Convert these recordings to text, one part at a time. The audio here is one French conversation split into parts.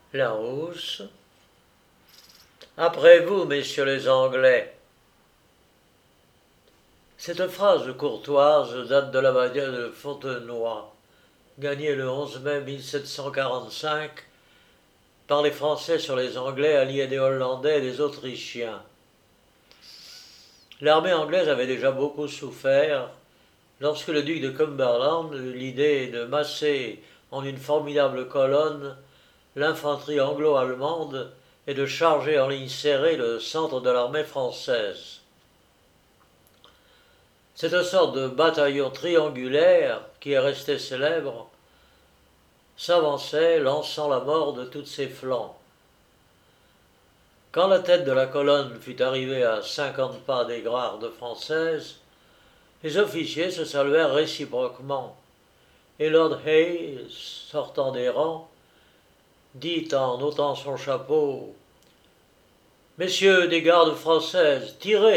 Larousse. Après vous, messieurs les Anglais. Cette phrase courtoise date de la bataille de Fontenoy, gagnée le 11 mai 1745 par les Français sur les Anglais alliés des Hollandais et des Autrichiens. L'armée anglaise avait déjà beaucoup souffert lorsque le duc de Cumberland eut l'idée de masser en une formidable colonne l'infanterie anglo-allemande et de charger en ligne serrée le centre de l'armée française. Cette sorte de bataillon triangulaire, qui est resté célèbre, s'avançait, lançant la mort de tous ses flancs. Quand la tête de la colonne fut arrivée à 50 pas des gardes françaises, les officiers se saluèrent réciproquement, et Lord Hayes, sortant des rangs, dit en ôtant son chapeau « Messieurs des gardes françaises, tirez !»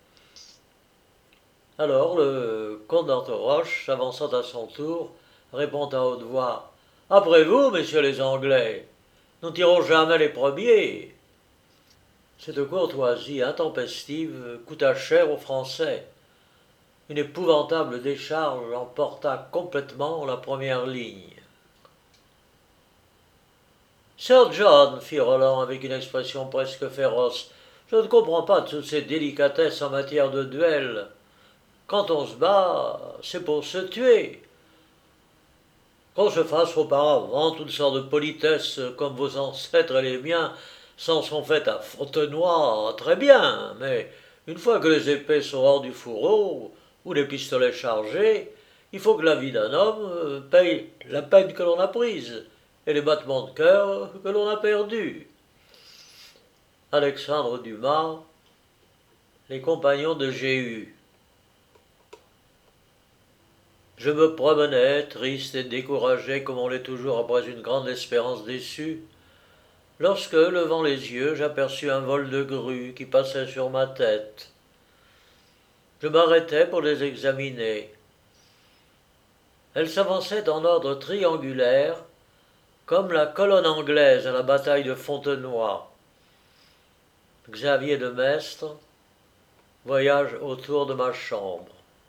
Alors le comte d'Entourroche, s'avançant à son tour, répond à haute voix « Après vous, messieurs les Anglais, nous ne tirons jamais les premiers !» Cette courtoisie intempestive coûta cher aux Français. Une épouvantable décharge emporta complètement la première ligne. Sir John, fit Roland avec une expression presque féroce, je ne comprends pas toutes ces délicatesses en matière de duel. Quand on se bat, c'est pour se tuer. Qu'on se fasse auparavant toutes sortes de politesses comme vos ancêtres et les miens s'en sont faites à Fontenoy, très bien, mais une fois que les épées sont hors du fourreau ou les pistolets chargés, il faut que la vie d'un homme paye la peine que l'on a prise et les battements de cœur que l'on a perdus. Alexandre Dumas, Les compagnons de Jéhu. Je me promenais, triste et découragé comme on l'est toujours après une grande espérance déçue, lorsque, levant les yeux, j'aperçus un vol de grues qui passait sur ma tête. Je m'arrêtai pour les examiner. Elles s'avançaient en ordre triangulaire, comme la colonne anglaise à la bataille de Fontenoy. Xavier de Maistre, Voyage autour de ma chambre.